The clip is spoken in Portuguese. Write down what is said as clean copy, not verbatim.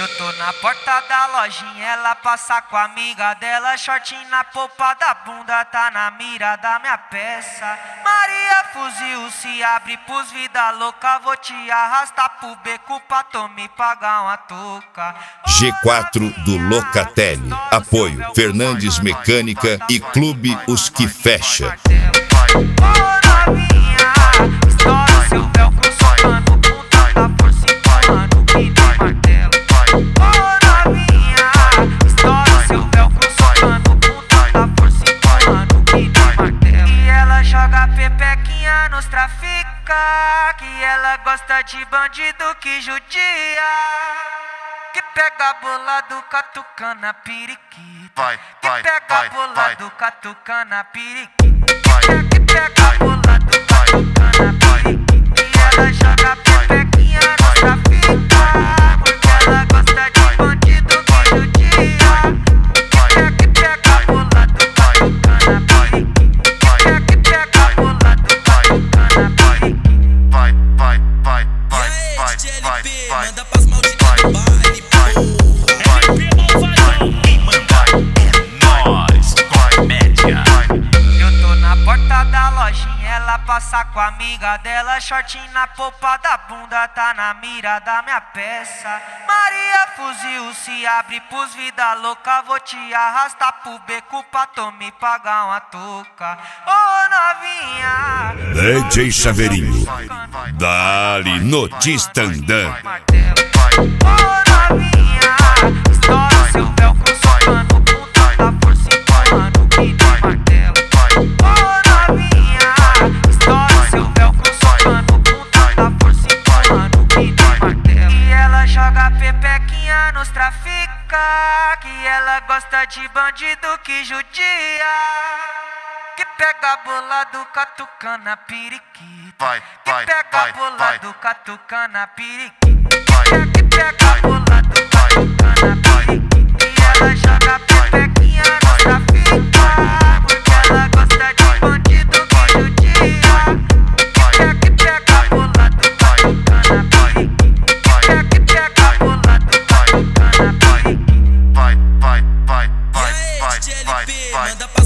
tô na porta da lojinha, ela passa com a amiga dela, shortinho na polpa da bunda, tá na mira da minha peça. Maria fuzil se abre pros vida louca, vou te arrastar pro beco pra tu me pagar uma touca. G4 do Locatelli. Apoio Fernandes Mecânica e Clube Os Que Fecha. Pepequinha nos trafica, que ela gosta de bandido que judia, que pega bolado catucana periquita, que pega bolado catucana periquita, que pega bolado catucana periquita. E ela joga pepequinha nos trafica, porque ela gosta de bandido que judia, que pega bolado catucana periquita. Manda pras malditas do baile, LP Malvadão, quem manda é nós, comédia. Eu tô na porta da lojinha, ela passa com a amiga dela, shortinho na polpa da bunda, tá na mira da minha peça. Maria fuzil se abre pros vida louca, vou te arrastar pro beco pra tu me pagar uma touca. Ô novinha, DJ Chaveirinho, dali notista andando. ô novinha, estoura seu velcro socando ponta da força empurrando que nem martelo. Ô novinha, estoura seu velcro socando ponta da força empurrando que nem martelo. E ela joga pepequinha nos trafica, que ela gosta de bandido que judia, que pega bolado catucana periquita, que pega bolado catucana periquita, que pega bolado catucana periquita. E ela joga pepequinha nos trafica, porque ela gosta de bandido que judia, que pega bolado catucana periquita, que pega bolado catucana periquita. LP, manda